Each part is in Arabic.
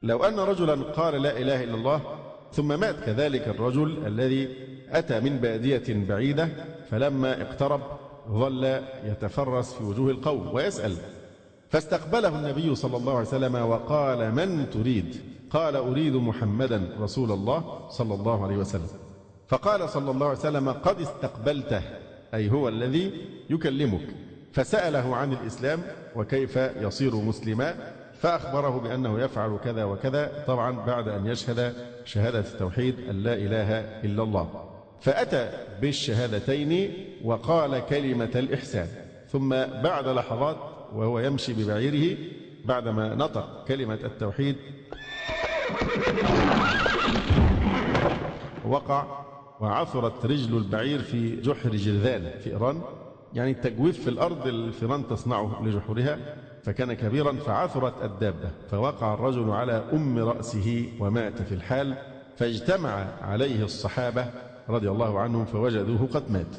لو أن رجلا قال لا إله إلا الله ثم مات كذلك الرجل الذي أتى من بادية بعيدة، فلما اقترب ظل يتفرس في وجوه القوم ويسأل، فاستقبله النبي صلى الله عليه وسلم وقال: من تريد؟ قال: أريد محمدا رسول الله صلى الله عليه وسلم. فقال صلى الله عليه وسلم: قد استقبلته، أي هو الذي يكلمك. فسأله عن الإسلام وكيف يصير مسلما، فأخبره بأنه يفعل كذا وكذا، طبعا بعد أن يشهد شهادة التوحيد أن لا إله إلا الله. فأتى بالشهادتين وقال كلمة الإحسان، ثم بعد لحظات وهو يمشي ببعيره بعدما نطق كلمة التوحيد وقع وعثرت رجل البعير في جحر جرذان فئران، يعني التجويف في الأرض الفئران تصنعه لجحورها، فكان كبيرا فعثرت الدابة، فوقع الرجل على رأسه ومات في الحال، فاجتمع عليه الصحابة رضي الله عنهم فوجدوه قد مات.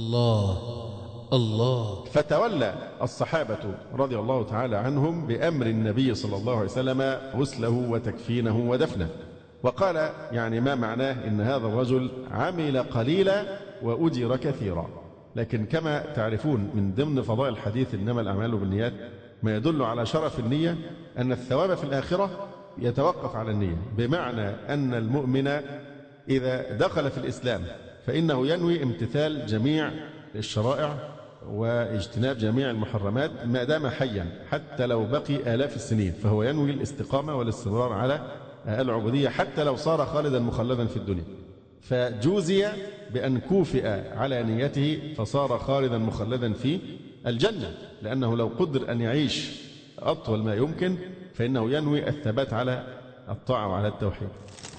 الله. فتولى الصحابة رضي الله تعالى عنهم بأمر النبي صلى الله عليه وسلم غسله وتكفينه ودفنه. وقال يعني ما معناه إن هذا الرجل عمل قليلا وأجر كثيرا. لكن كما تعرفون من ضمن فضائل الحديث إنما الأعمال بالنيات ما يدل على شرف النية، أن الثواب في الآخرة يتوقف على النية، بمعنى أن المؤمن إذا دخل في الإسلام فإنه ينوي امتثال جميع الشرائع واجتناب جميع المحرمات ما دام حيا، حتى لو بقي آلاف السنين فهو ينوي الاستقامة والاستمرار على العبودية حتى لو صار خالدا مخلدا في الدنيا. فجوزي بأن كوفئ على نيته فصار خالدا مخلدا في الجنة، لأنه لو قدر أن يعيش أطول ما يمكن فإنه ينوي الثبات على الطاعة وعلى التوحيد.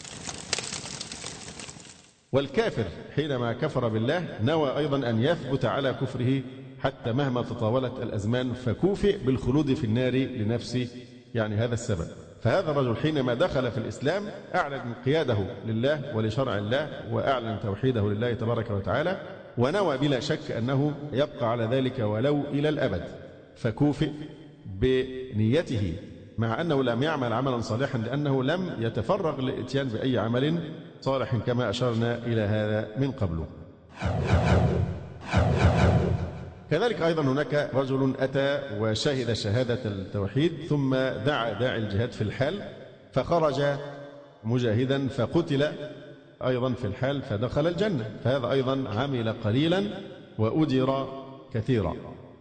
والكافر حينما كفر بالله نوى أيضا أن يثبت على كفره حتى مهما تطاولت الأزمان، فكوفئ بالخلود في النار لنفسه، يعني هذا السبب. فهذا الرجل حينما دخل في الإسلام أعلن قياده لله ولشرع الله، وأعلن توحيده لله تبارك وتعالى، ونوى بلا شك أنه يبقى على ذلك ولو إلى الأبد، فكوفئ بنيته مع أنه لم يعمل عملا صالحا لأنه لم يتفرغ للإتيان بأي عمل صالح كما أشرنا إلى هذا من قبل. كذلك أيضا هناك رجل أتى وشهد شهادة التوحيد ثم دعا داعي الجهاد في الحال، فخرج مجاهدا فقتل أيضا في الحال فدخل الجنة، فهذا أيضا عمل قليلا وأجر كثيرا.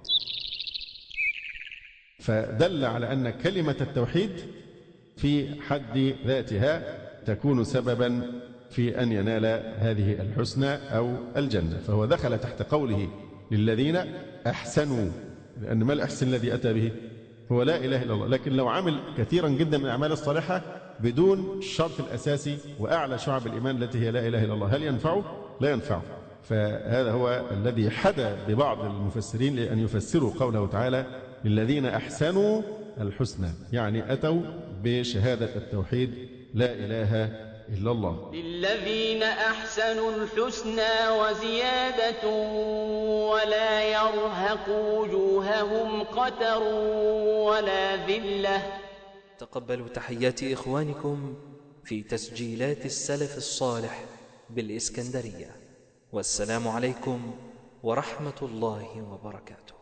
فدل على أن كلمة التوحيد في حد ذاتها تكون سببا في أن ينال هذه الحسنى أو الجنة، فهو دخل تحت قوله للذين أحسنوا، لأن ما الأحسن الذي أتى به هو لا إله إلا الله. لكن لو عمل كثيرا جدا من الأعمال الصالحة بدون الشرط الأساسي وأعلى شعب الإيمان التي هي لا إله إلا الله، هل ينفعه؟ لا ينفعه. فهذا هو الذي حدا ببعض المفسرين لأن يفسروا قوله تعالى للذين أحسنوا الحسنى، يعني أتوا بشهادة التوحيد لا إله إلا الله. للذين أحسنوا الحسنى وزيادة ولا يرهق وجوههم قتر ولا ذلة. تقبلوا تحيات إخوانكم في تسجيلات السلف الصالح بالإسكندرية، والسلام عليكم ورحمة الله وبركاته.